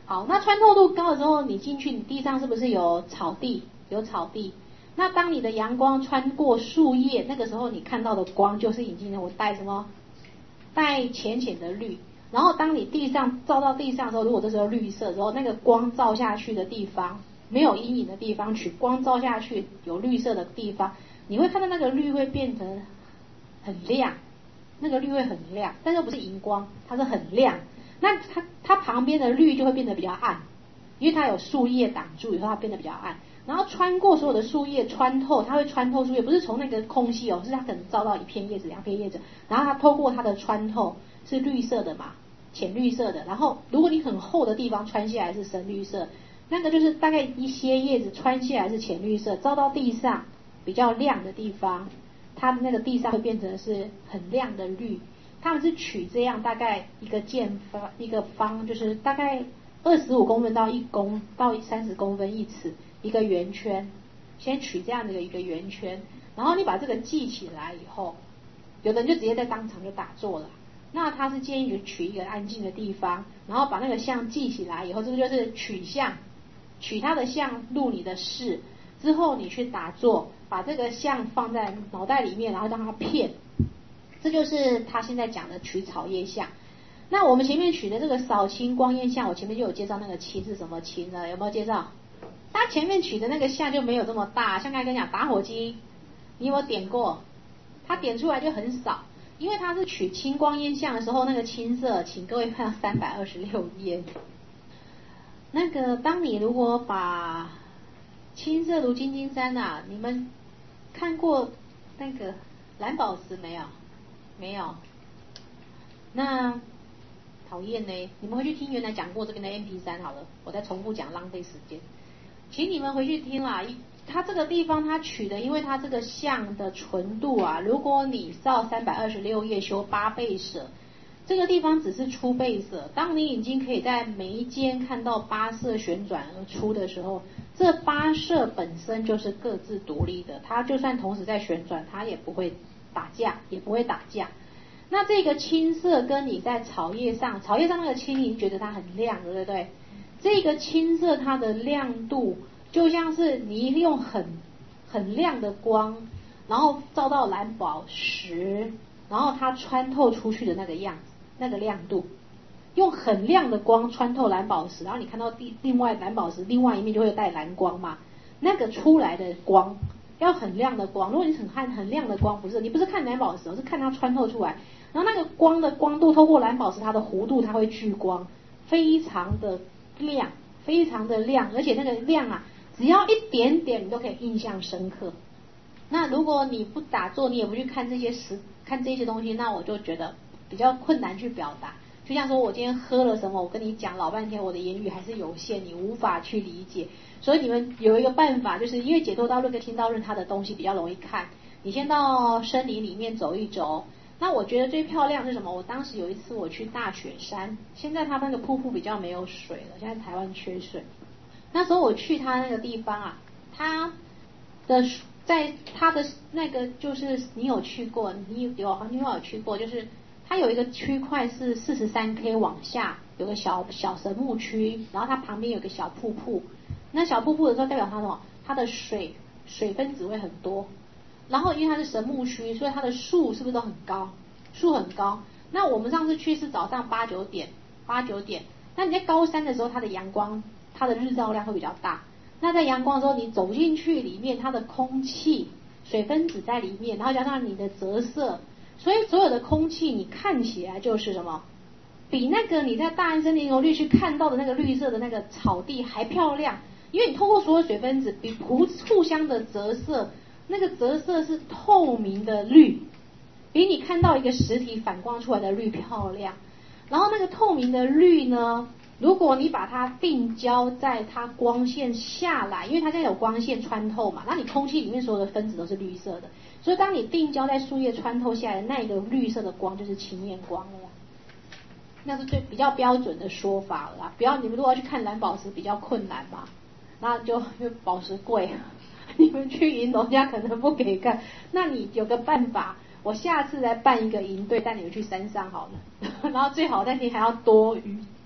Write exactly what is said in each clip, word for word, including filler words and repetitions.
好，那穿透度高的时候，你进去，你地上是不是有草地？有草地。那当你的阳光穿过树叶，那个时候你看到的光就是已经我带什么？带浅浅的绿。然后当你地上照到地上的时候，如果这时候绿色的时候，那个光照下去的地方，没有阴影的地方，取光照下去有绿色的地方，你会看到那个绿会变成很亮，那个绿会很亮，但是不是荧光，它是很亮。那它它旁边的绿就会变得比较暗，因为它有树叶挡住以后，它变得比较暗。然后穿过所有的树叶，穿透，它会穿透树叶，不是从那个空隙哦，是它可能照到一片叶子、两片叶子，然后它透过它的穿透是绿色的嘛，浅绿色的。然后如果你很厚的地方穿下来是深绿色，那个就是大概一些叶子穿下来是浅绿色，照到地上比较亮的地方，它那个地上会变成是很亮的绿。他们是取这样大概一个见方一个方，就是大概二十五公分到一公到三十公分一尺一个圆圈，先取这样的一个圆圈，然后你把这个记起来以后，有的人就直接在当场就打坐了。那他是建议你取一个安静的地方，然后把那个相记起来以后，这个就是取相，取他的相入你的识之后，你去打坐，把这个相放在脑袋里面，然后让它片。这就是他现在讲的取草叶相。那我们前面取的这个扫清光焰相，我前面就有介绍那个清是什么清呢？有没有介绍？他前面取的那个相就没有这么大，像刚才跟你讲打火机，你有没有点过？它点出来就很少，因为它是取青光焰相的时候，那个青色，请各位看三百二十六页。那个当你如果把青色如金金山啊，你们看过那个蓝宝石没有？没有。那讨厌呢，你们回去听原来讲过这边的 M P 三 好了，我再重复讲浪费时间，请你们回去听啦。它这个地方它取的，因为它这个相的纯度啊，如果你照三百二十六页修八倍舍，这个地方只是出倍舍。当你已经可以在眉间看到八色旋转而出的时候，这八色本身就是各自独立的，它就算同时在旋转，它也不会打架，也不会打架。那这个青色跟你在草叶上，草叶上那个青，你觉得它很亮，对不对？这个青色它的亮度就像是你用很很亮的光，然后照到蓝宝石，然后它穿透出去的那个样子，那个亮度，用很亮的光穿透蓝宝石，然后你看到第另外蓝宝石另外一面就会带蓝光嘛，那个出来的光要很亮的光。如果你很看很亮的光，不是你不是看蓝宝石，是看它穿透出来，然后那个光的光度透过蓝宝石，它的弧度它会聚光，非常的亮，非常的亮，而且那个亮啊，只要一点点你都可以印象深刻。那如果你不打坐，你也不去看这些实看这些东西，那我就觉得比较困难去表达。就像说我今天喝了什么，我跟你讲老半天，我的言语还是有限，你无法去理解。所以你们有一个办法，就是因为解脱道论跟听道论它的东西比较容易看，你先到森林里面走一走。那我觉得最漂亮是什么？我当时有一次我去大雪山，现在它那个瀑布比较没有水了，现在台湾缺水。那时候我去它那个地方啊，它的在它的那个就是你有去过，你有有你有去过，就是它有一个区块是四十三 K 往下有个小小神木区，然后它旁边有个小瀑布。那小瀑布的时候代表它什么？它的水水分子会很多。然后因为它是神木区，所以它的树是不是都很高？树很高。那我们上次去是早上八九点，八九点。那你在高山的时候，它的阳光，它的日照量会比较大。那在阳光的时候，你走进去里面，它的空气水分子在里面，然后加上你的折射，所以所有的空气你看起来就是什么？比那个你在大安森林游绿区看到的那个绿色的那个草地还漂亮，因为你透过所有水分子比互互相的折射。那个折射是透明的绿，比你看到一个实体反光出来的绿漂亮。然后那个透明的绿呢，如果你把它定焦在它光线下来，因为它现在有光线穿透嘛，那你空气里面所有的分子都是绿色的，所以当你定焦在树叶穿透下来的那个绿色的光就是青焰光了呀。那是最比较标准的说法了啦。不要你们如果要去看蓝宝石比较困难嘛，那就因为宝石贵。你们去银楼家可能不给看，那你有个办法，我下次来办一个营队带你们去山上好了，然后最好那天还要多雨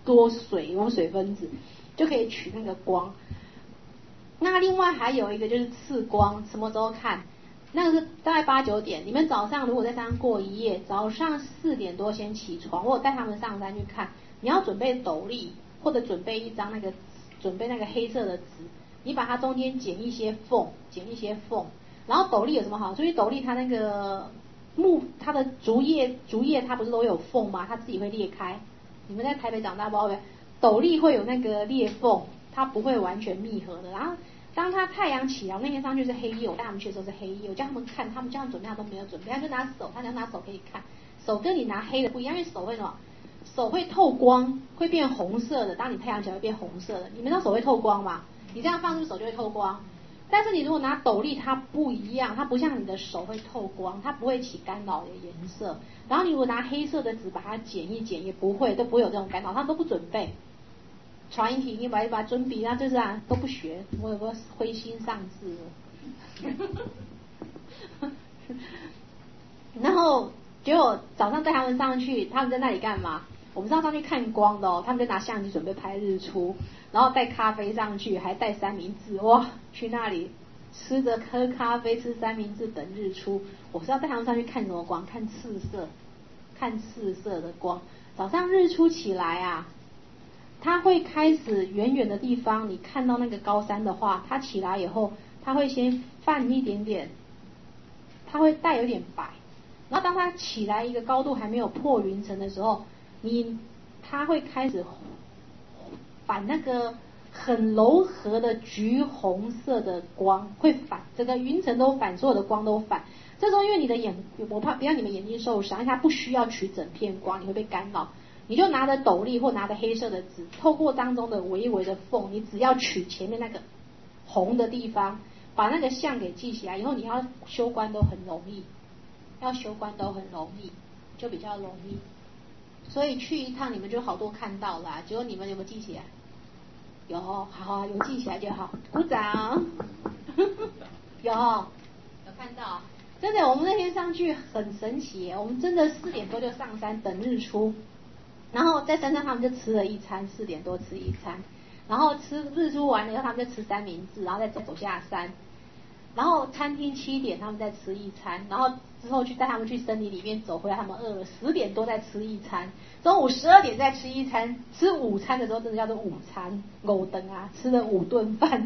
多水，有水分子，就可以取那个光。那另外还有一个就是次光，什么时候看？那个是大概八九点。你们早上如果在山上过一夜，早上四点多先起床，我有带他们上山去看。你要准备斗笠，或者准备一张那个准备那个黑色的纸，你把它中间剪一些缝，剪一些缝。然后斗笠有什么好？所以斗笠它那个木，它的竹叶竹叶它不是都有缝吗？它自己会裂开。你们在台北长大不知道，斗笠会有那个裂缝，它不会完全密合的。然后当它太阳起来，那天上去是黑夜，我带他们去的时候是黑夜，我叫他们看，他们叫他们准备，他都没有准备，他就拿手，他想拿手可以看，手跟你拿黑的不一样，因为手会什么？手会透光，会变红色的。当你太阳起来会变红色的。你们知道手会透光吗？你这样放是不是手就会透光？但是你如果拿斗笠，它不一样，它不像你的手会透光，它不会起干扰的颜色。然后你如果拿黑色的纸把它剪一剪，也不会，都不会有这种干扰，他们都不准备。传一题，你把一把准笔，那就是啊都不学，我有个灰心丧志了。然后结果早上带他们上去，他们在那里干嘛？我们是要上去看光的哦，他们就拿相机准备拍日出，然后带咖啡上去，还带三明治，哇，去那里吃着喝咖啡，吃三明治等日出。我是要带他们上去看什么光？看赤色，看赤色的光。早上日出起来啊，它会开始远远的地方，你看到那个高山的话，它起来以后，它会先泛一点点，它会带有点白。然后当它起来一个高度还没有破云层的时候，你它会开始反那个很柔和的橘红色的光，会反整个云层都反，所有的光都反。这时候因为你的眼，我怕别让你们眼睛受伤，因为它不需要取整片光，你会被干扰。你就拿着斗笠或拿着黑色的纸，透过当中的微微的缝，你只要取前面那个红的地方，把那个像给记起来，以后你要修观都很容易，要修观都很容易，就比较容易。所以去一趟你们就好多看到啦，结果你们有没有记起来？有，好啊，有记起来就好，鼓掌。有，有看到，真的，我们那天上去很神奇耶，我们真的四点多就上山等日出。然后在山上他们就吃了一餐，四点多吃一餐，然后吃日出完了以后他们就吃三明治，然后再走下山，然后餐厅七点他们再吃一餐，然后之后去带他们去森林里面走，回来他们饿了，十点多再吃一餐，中午十二点再吃一餐，吃午餐的时候真的叫做午餐，狗灯啊，吃了五顿饭。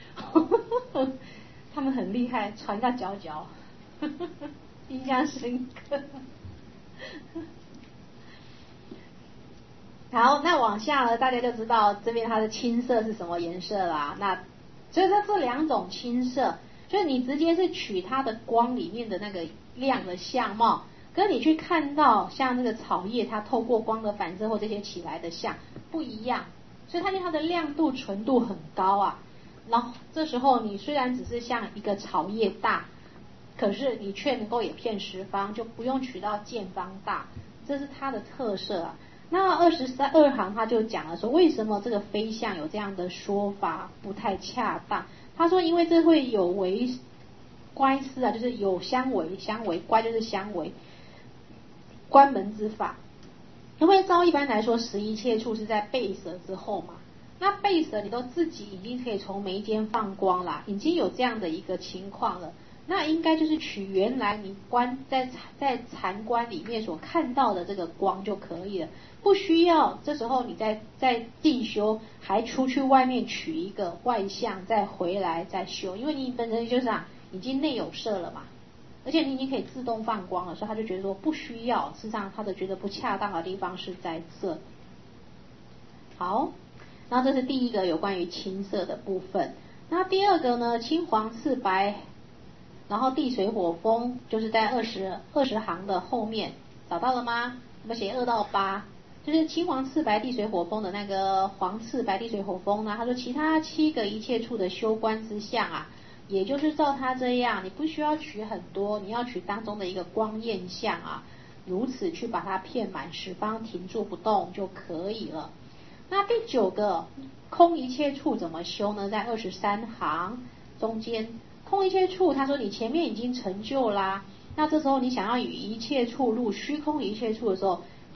他们很厉害，传到脚脚，印象深刻。好，那往下呢，大家就知道这边它的青色是什么颜色啦。那所以说这两种青色，就是你直接是取它的光里面的那个亮的相貌，跟你去看到像那个草叶它透过光的反射或这些起来的像不一样，所以它因为它的亮度纯度很高啊。然后这时候你虽然只是像一个草叶大，可是你却能够也片十方，就不用取到见方大，这是它的特色啊。那二十三二行他就讲了说，为什么这个飞象有这样的说法不太恰当？他说，因为这会有违乖思啊，就是有相违，相违乖就是相违关门之法。因为照一般来说，十一切处是在背舍之后嘛，那背舍你都自己已经可以从眉间放光啦，已经有这样的一个情况了。那应该就是取原来你观在在禅观里面所看到的这个光就可以了，不需要这时候你在在进修还出去外面取一个外相再回来再修，因为你本身就是啊已经内有色了嘛，而且你已经可以自动放光了，所以他就觉得说不需要。事实上他的觉得不恰当的地方是在这。好，那这是第一个有关于青色的部分。那第二个呢，青黄赤白。然后地水火风就是在二十二十行的后面，找到了吗？我们写二到八，就是青黄赤白地水火风的那个黄赤白地水火风呢。他说其他七个一切处的修观之相啊，也就是照他这样，你不需要取很多，你要取当中的一个光焰相啊，如此去把它片满十方，停住不动就可以了。那第九个空一切处怎么修呢？在二十三行中间。空一切处，他说你前面已经成就啦，那这时候你想要与一切处入虚空一切处的时候，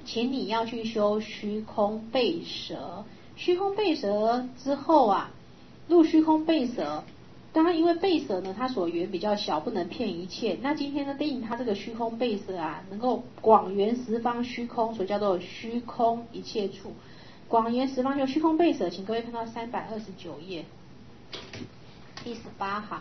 请你要去修虚空背蛇。虚空背蛇之后啊，入虚空背蛇，当然因为背蛇呢，它所缘比较小，不能骗一切。那今天呢，对应它这个虚空背蛇啊，能够广圆十方虚空，所以叫做虚空一切处。广圆十方就虚空背蛇，请各位看到三百二十九页第十八行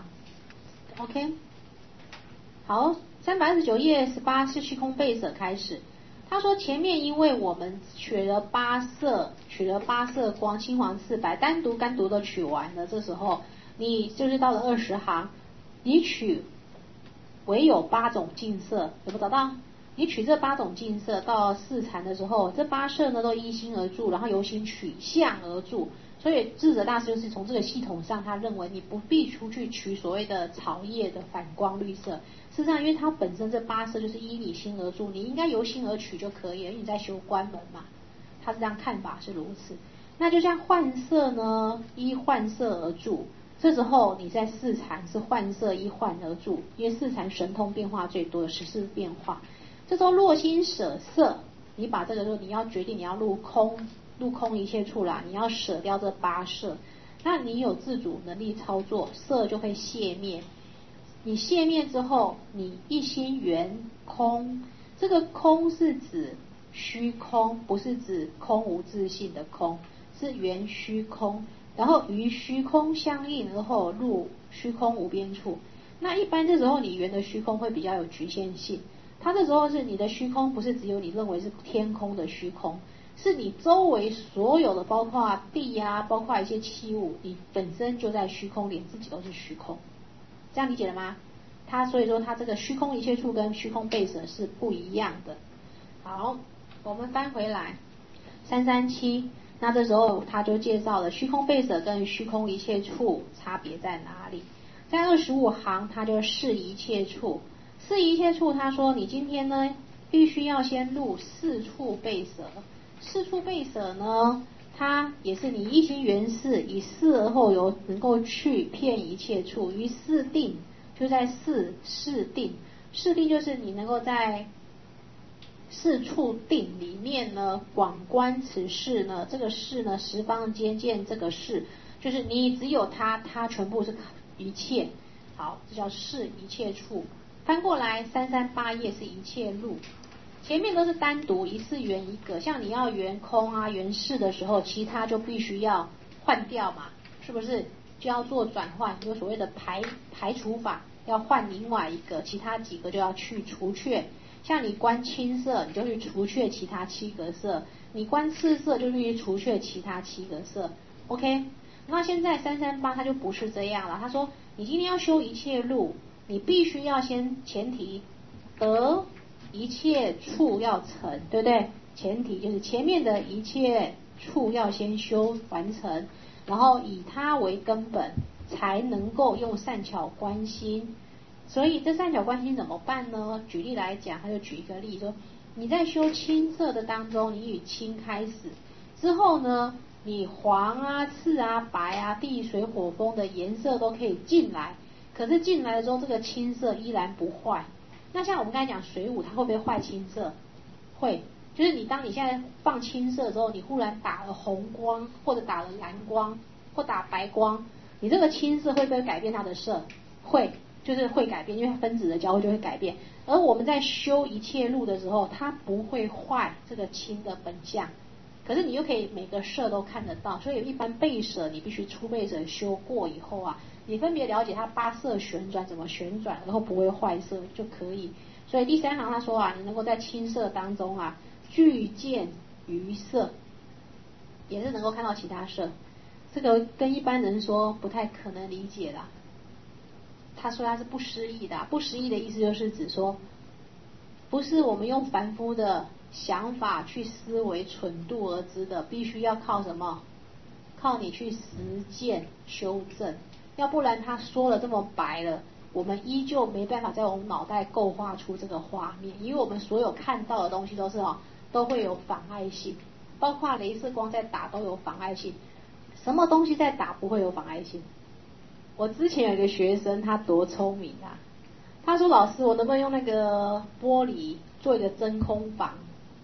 ，OK。好，三百二十九页十八是虚空背蛇开始。他说前面因为我们取了八色，取了八色光，青黄赤白，单独单独的取完了，这时候你就是到了二十行，你取唯有八种净色，有没有找到？你取这八种净色到四禅的时候，这八色呢都依心而住，然后由心取相而住。所以智者大师就是从这个系统上，他认为你不必出去取所谓的草叶的反光绿色。事实上，因为它本身这八色就是依你心而住，你应该由心而取就可以了，因为你在修观门嘛。他是这样看法是如此。那就像幻色呢，依幻色而住。这时候你在四禅是幻色依幻而住，因为四禅神通变化最多的十四变化。这时候落心舍色，你把这个说你要决定你要入空，入空一切处啦，你要舍掉这八色，那你有自主能力操作，色就会熄灭。你熄灭之后，你一心圆空，这个空是指虚空，不是指空无自性的空，是圆虚空，然后与虚空相应而后入虚空无边处。那一般这时候你圆的虚空会比较有局限性，它这时候是你的虚空不是只有你认为是天空的虚空，是你周围所有的包括地啊，包括一些器物，你本身就在虚空里，自己都是虚空。这样理解了吗？它所以说它这个虚空一切处跟虚空背蛇是不一样的。好，我们翻回来三三七，那这时候他就介绍了虚空背蛇跟虚空一切处差别在哪里。在二十五行他就示一切处，示一切处他说你今天呢必须要先入四处背蛇。四处背蛇呢，它也是你一心圆四，以四而后有能够去遍一切处，于四定就在四四定，四定就是你能够在四处定里面呢广观此事呢，这个事呢十方间见这个事，就是你只有它，它全部是一切。好，这叫示一切处。翻过来三三八页是一切路，前面都是单独一次圆一个，像你要圆空啊圆事的时候，其他就必须要换掉嘛，是不是就要做转换，有所谓的排排除法，要换另外一个，其他几个就要去除却。像你观青色，你就去除却其他七个色，你观赤色就去除却其他七个色。 OK， 那现在三三八它就不是这样了，他说你今天要修一切路，你必须要先前提得一切处要成，对不对？前提就是前面的一切处要先修完成，然后以它为根本，才能够用善巧观心。所以这善巧观心怎么办呢？举例来讲，他就举一个例说，你在修青色的当中，你以青开始之后呢，你黄啊、赤啊、白啊、地水火风的颜色都可以进来，可是进来的时候，这个青色依然不坏。那像我们刚才讲水舞，它会不会坏青色？会，就是你当你现在放青色之后，你忽然打了红光，或者打了蓝光，或打白光，你这个青色会不会改变它的色？会，就是会改变，因为分子的交互就会改变。而我们在修一切路的时候，它不会坏这个青的本相，可是你又可以每个色都看得到。所以一般背舍你必须初背舍修过以后啊，你分别了解它八色旋转怎么旋转，然后不会坏色就可以。所以第三行他说啊，你能够在青色当中啊具见余色，也是能够看到其他色。这个跟一般人说不太可能理解啦。他说他是不思议的，不思议的意思就是指说，不是我们用凡夫的想法去思维蠢度而知的，必须要靠什么？靠你去实践修正，要不然他说了这么白了，我们依旧没办法在我们脑袋构画出这个画面，因为我们所有看到的东西都是哦，都会有妨碍性，包括雷射光在打都有妨碍性。什么东西在打不会有妨碍性？我之前有一个学生，他多聪明啊！他说：“老师，我能不能用那个玻璃做一个真空房？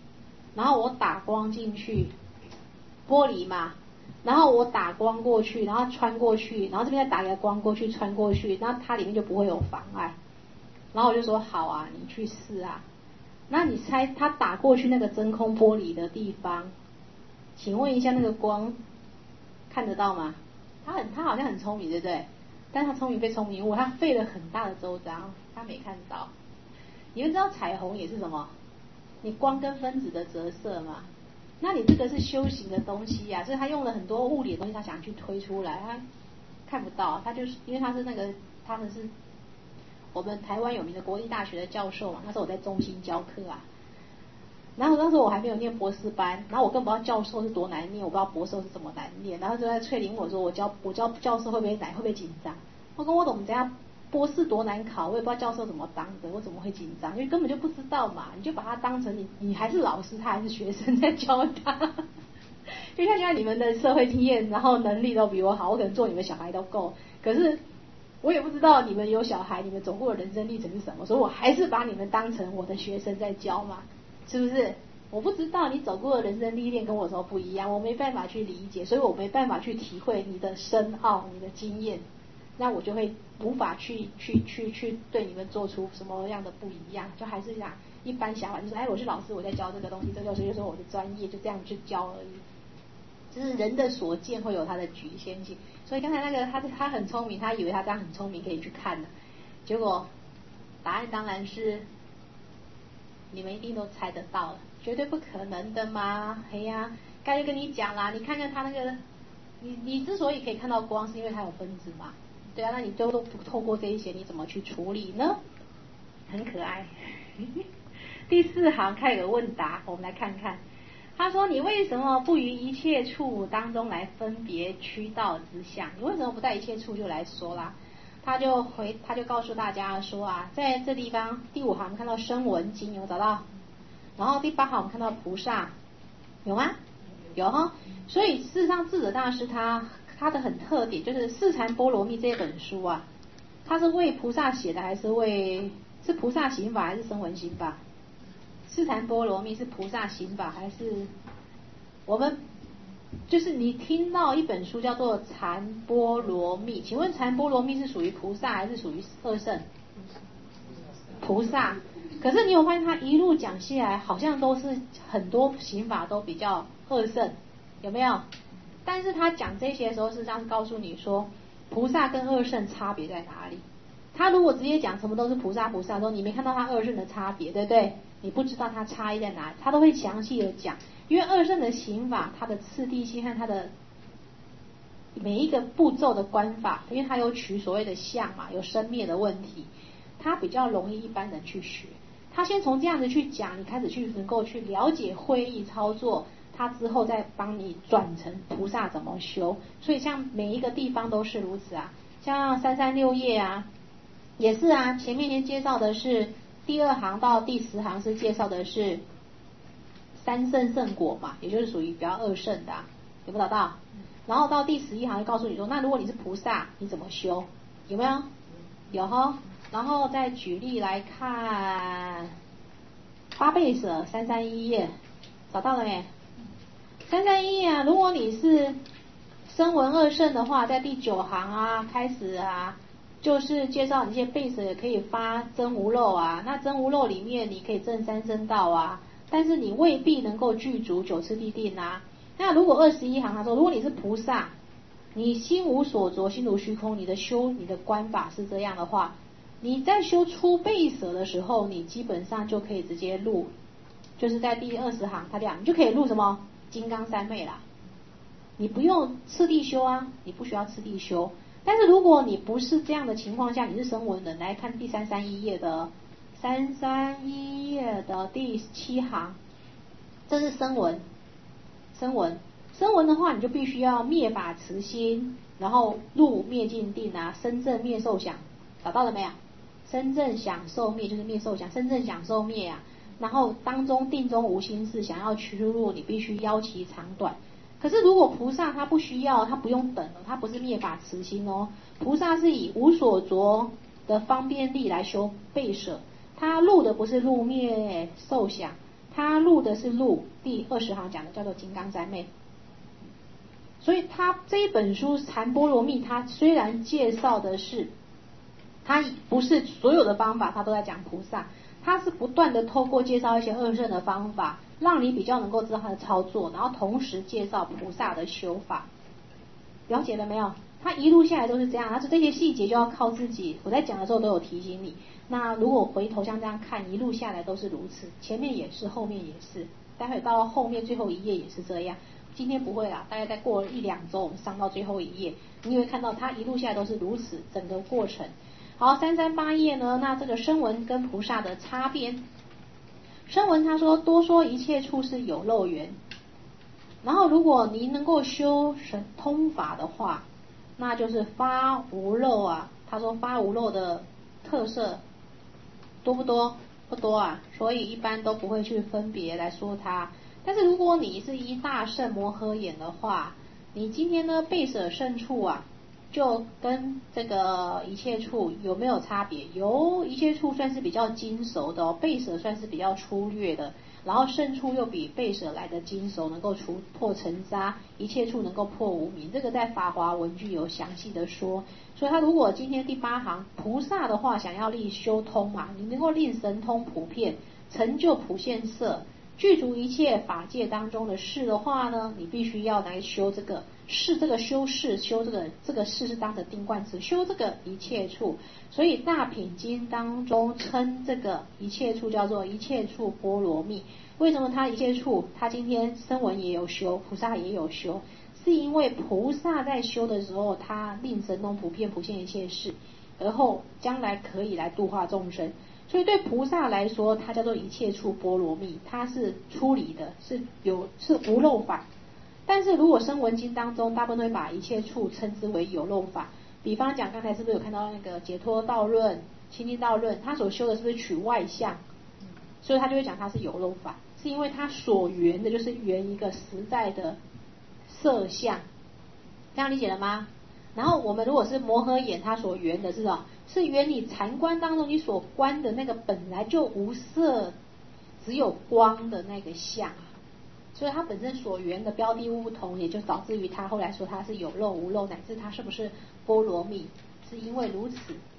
然后我打光进去，玻璃嘛，然后我打光过去，然后穿过去，然后这边再打一个光过去，穿过去，那它里面就不会有妨碍。然后我就说好啊，你去试啊。那你猜它打过去那个真空玻璃的地方，请问一下那个光看得到吗？他很他好像很聪明，对不对？但他聪明被聪明误，他费了很大的周章，他没看到。你们知道彩虹也是什么？你光跟分子的折射嘛。那你这个是修行的东西呀、啊，所以他用了很多物理的东西，他想去推出来，他看不到，他就是因为他是那个他们是我们台湾有名的国立大学的教授嘛，那时候我在中心教课啊。然后那时候我还没有念博士班，然后我更不知道教授是多难念，我不知道博士是怎么难念。然后就在翠玲我说我教我教教授会不会难，会不会紧张？我跟我懂怎样博士多难考，我也不知道教授怎么当的，我怎么会紧张？因为根本就不知道嘛，你就把他当成你你还是老师，他还是学生在教他。就像现在你们的社会经验，然后能力都比我好，我可能做你们小孩都够，可是我也不知道你们有小孩，你们走过的人生历程是什么，所以我还是把你们当成我的学生在教嘛。是不是？我不知道你走过的人生历练跟我说不一样，我没办法去理解，所以我没办法去体会你的深奥、你的经验，那我就会无法去去去去对你们做出什么样的不一样，就还是讲一般想法，就是哎，我是老师，我在教这个东西，这个所以就说我的专业就这样去教而已。就是人的所见会有它的局限性，所以刚才那个他他很聪明，他以为他这样很聪明可以去看的，结果答案当然是。你们一定都猜得到了，绝对不可能的嘛！哎呀，该就跟你讲啦，你看看它那个，你你之所以可以看到光，是因为它有分子嘛，对啊，那你都都不透过这一些，你怎么去处理呢？很可爱。第四行开个问答，我们来看看。他说：“你为什么不于一切处当中来分别驱道之相？你为什么不在一切处就来说啦？”他就回，他就告诉大家说啊，在这地方第五行我们看到声闻经有找到，然后第八行我们看到菩萨，有吗？有哈。所以事实上智者大师他他的很特点就是《四禅波罗蜜》这本书啊，他是为菩萨写的还是为是菩萨行法还是声闻行法？四禅波罗蜜是菩萨行法还是我们？就是你听到一本书叫做《禅波罗蜜》，请问禅波罗蜜是属于菩萨还是属于二圣？菩萨。可是你有发现他一路讲下来，好像都是很多刑法都比较二圣，有没有？但是他讲这些的时候，事实上是告诉你说，菩萨跟二圣差别在哪里？他如果直接讲什么都是菩萨菩萨的时候，你没看到他二圣的差别，对不对？你不知道他差异在哪里，他都会详细的讲。因为二圣的刑法，它的次第性和它的每一个步骤的观法，因为它有取所谓的相嘛，有生灭的问题，它比较容易一般人去学。他先从这样子去讲，你开始去能够去了解会议操作，他之后再帮你转成菩萨怎么修。所以像每一个地方都是如此啊，像三三六页啊，也是啊，前面先介绍的是第二行到第十行是介绍的是三圣圣果嘛，也就是属于比较二圣的、啊，有没有找到？然后到第十一行就告诉你说，那如果你是菩萨，你怎么修？有没有？有哈。然后再举例来看八倍舍三三一页，找到了没？三三一页啊，如果你是声闻二圣的话，在第九行啊开始啊，就是介绍你这些倍舍也可以发真无漏啊，那真无漏里面你可以证三圣道啊。但是你未必能够具足九次地定啊。那如果二十一行他说，如果你是菩萨，你心无所着，心如虚空，你的修你的观法是这样的话，你在修出倍舍的时候，你基本上就可以直接入，就是在第二十行他讲，你就可以入什么金刚三昧啦。你不用次第修啊，你不需要次第修。但是如果你不是这样的情况下，你是声闻人，来看第三三一页的。三三一页的第七行，这是声闻，声闻，声闻的话，你就必须要灭法持心，然后入灭尽定啊，生正灭受想，找到了没有？生正想受灭就是灭受想，生正想受灭啊。然后当中定中无心事，想要驱入，你必须邀其长短。可是如果菩萨他不需要，他不用等了，他不是灭法持心哦，菩萨是以无所着的方便力来修倍舍。他入的不是入灭受想， 他录的是录第二十行讲的叫做金刚三昧。所以他这一本书禅波罗蜜，他虽然介绍的是，他不是所有的方法他都在讲菩萨，他是不断的透过介绍一些二圣的方法，让你比较能够知道他的操作，然后同时介绍菩萨的修法。了解了没有？他一路下来都是这样，但是这些细节就要靠自己。我在讲的时候都有提醒你。那如果回头像这样看，一路下来都是如此，前面也是，后面也是，待会到后面最后一页也是这样。今天不会啦，大概再过一两周，我们上到最后一页，你会看到它一路下来都是如此整个过程。好，三三八页呢，那这个声闻跟菩萨的差别。声闻他说多说一切处是有漏缘，然后如果你能够修神通法的话，那就是发无漏啊。他说发无漏的特色多不多？不多啊，所以一般都不会去分别来说它。但是如果你是一大圣摩诃眼的话，你今天呢背舍胜处啊，就跟这个一切处有没有差别？有，一切处算是比较精熟的哦，背舍算是比较粗略的，然后胜处又比背舍来的精熟，能够除破尘渣，一切处能够破无明，这个在法华文句有详细的说。所以他如果今天第八行菩萨的话，想要立修通嘛，你能够令神通普遍，成就普现色，具足一切法界当中的事的话呢，你必须要来修这个是这个修事，修这个这个事是当成定冠词，修这个一切处。所以大品经当中称这个一切处叫做一切处波罗蜜。为什么他一切处？他今天声闻也有修，菩萨也有修，是因为菩萨在修的时候，他令神通普遍，普现一切事，而后将来可以来度化众生。所以对菩萨来说，它叫做一切处波罗蜜，它是出离的，是有是无漏法。但是如果声闻经当中，大部分会把一切处称之为有漏法。比方讲，刚才是不是有看到那个解脱道论、清净道论，他所修的是不是取外相？所以他就会讲它是有漏法，是因为他所缘的就是缘一个实在的色相，这样理解了吗？然后我们如果是摩诃眼，它所缘的是什么？是缘你禅观当中你所观的那个本来就无色只有光的那个相，所以它本身所缘的标的物不同，也就导致于它后来说它是有漏无漏，乃至它是不是波罗蜜，是因为如此。